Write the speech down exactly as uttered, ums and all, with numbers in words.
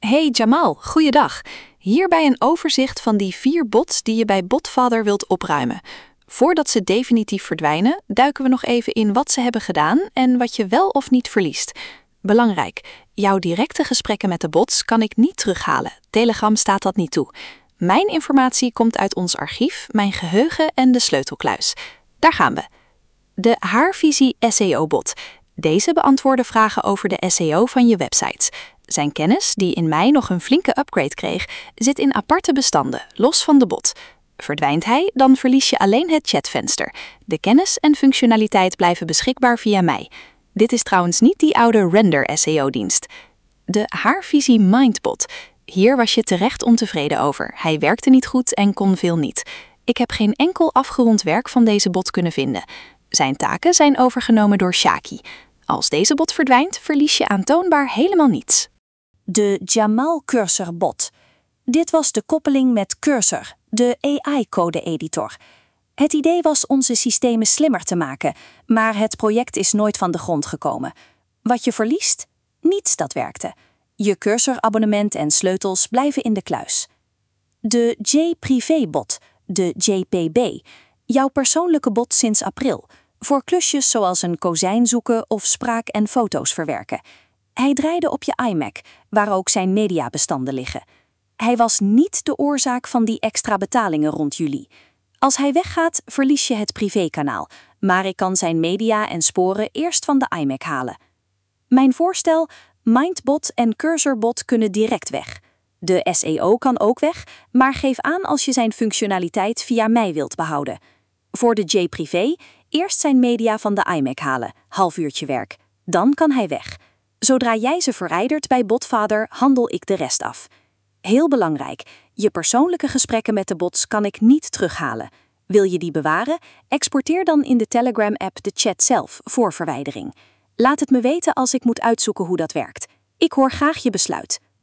Hey Jamal, goeiedag. Hierbij een overzicht van die vier bots die je bij Botfather wilt opruimen. Voordat ze definitief verdwijnen, duiken we nog even in wat ze hebben gedaan en wat je wel of niet verliest. Belangrijk, jouw directe gesprekken met de bots kan ik niet terughalen. Telegram staat dat niet toe. Mijn informatie komt uit ons archief, mijn geheugen en de sleutelkluis. Daar gaan we. De Haarvisie S E O-bot. Deze beantwoordde vragen over de S E O van je websites. Zijn kennis, die in mei nog een flinke upgrade kreeg, zit in aparte bestanden, los van de bot. Verdwijnt hij, dan verlies je alleen het chatvenster. De kennis en functionaliteit blijven beschikbaar via mij. Dit is trouwens niet die oude render S E O-dienst. De Haarvisie Mindbot. Hier was je terecht ontevreden over. Hij werkte niet goed en kon veel niet. Ik heb geen enkel afgerond werk van deze bot kunnen vinden. Zijn taken zijn overgenomen door Shaki. Als deze bot verdwijnt, verlies je aantoonbaar helemaal niets. De Jamal Cursor bot. Dit was de koppeling met Cursor, de A I-code-editor. Het idee was onze systemen slimmer te maken, maar het project is nooit van de grond gekomen. Wat je verliest? Niets dat werkte. Je Cursor-abonnement en sleutels blijven in de kluis. De J-Privé-bot, de J P B. Jouw persoonlijke bot sinds april. Voor klusjes zoals een kozijn zoeken of spraak en foto's verwerken. Hij draaide op je iMac, waar ook zijn mediabestanden liggen. Hij was niet de oorzaak van die extra betalingen rond juli. Als hij weggaat, verlies je het privékanaal, maar ik kan zijn media en sporen eerst van de iMac halen. Mijn voorstel, Mindbot en Cursorbot kunnen direct weg. De S E O kan ook weg, maar geef aan als je zijn functionaliteit via mij wilt behouden. Voor de J-Privé, eerst zijn media van de iMac halen, half uurtje werk. Dan kan hij weg. Zodra jij ze verijdert bij Botfather, handel ik de rest af. Heel belangrijk, je persoonlijke gesprekken met de bots kan ik niet terughalen. Wil je die bewaren? Exporteer dan in de Telegram-app de chat zelf voor verwijdering. Laat het me weten als ik moet uitzoeken hoe dat werkt. Ik hoor graag je besluit.